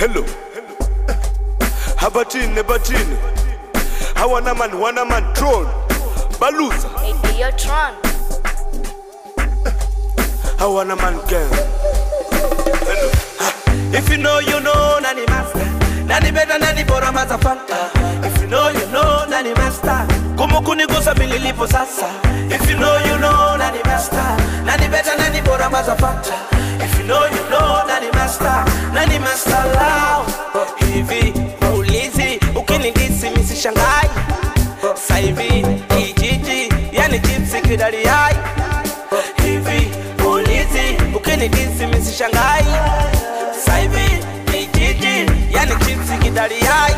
Hello. Habatini, batini. Hawana man, troll. Baluza. Hey, yo, Tron. Hawana man gang. Hello. If you know, you know, nani master. Nani better, nani bora mazafanta. If you know, you know, nani master. Kumu kunigusa mililipo sasa. If you know, you know, nani master. Nani better, nani bora mazafanta. If you know, you know, nani master. Nani master lao. Hivi, ulizi, ukinigisi misi shangai. Saivi, kijiji, yani gypsy kidali hai. Hivi, ulizi, ukinigisi misi shangai. Saivi, kijiji, yani gypsy kidali hai.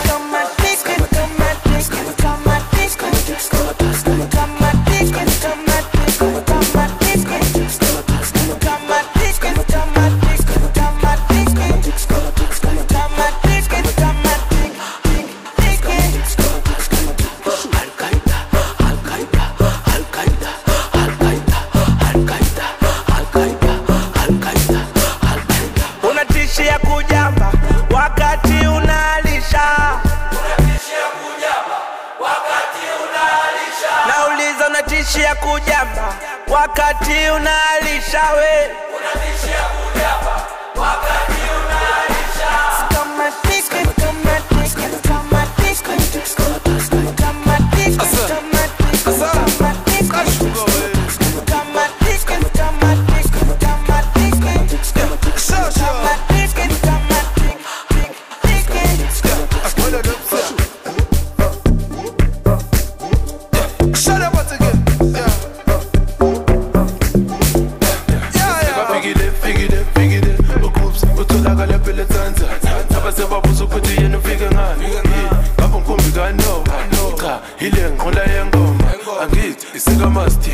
Unatishia kujamba wakati unalisha. Nauliza unatishia kujamba wakati unalisha we. Unatishia kujamba wakati unalisha. Ile ngqola yengoma angithi isikamasti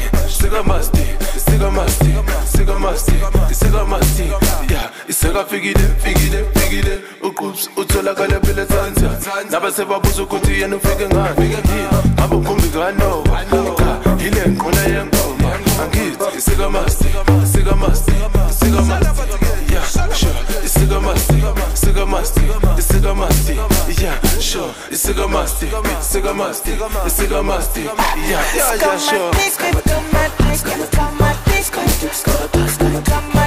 yeah isekafike uqubs utholakala phela Tanzania nabase babuza ukuthi yena ufike ngani ngabe ukhumbi kano ile ngqola yengoma angithi isikamasti yeah sure isikamasti yeah sure isikamasti yeah sure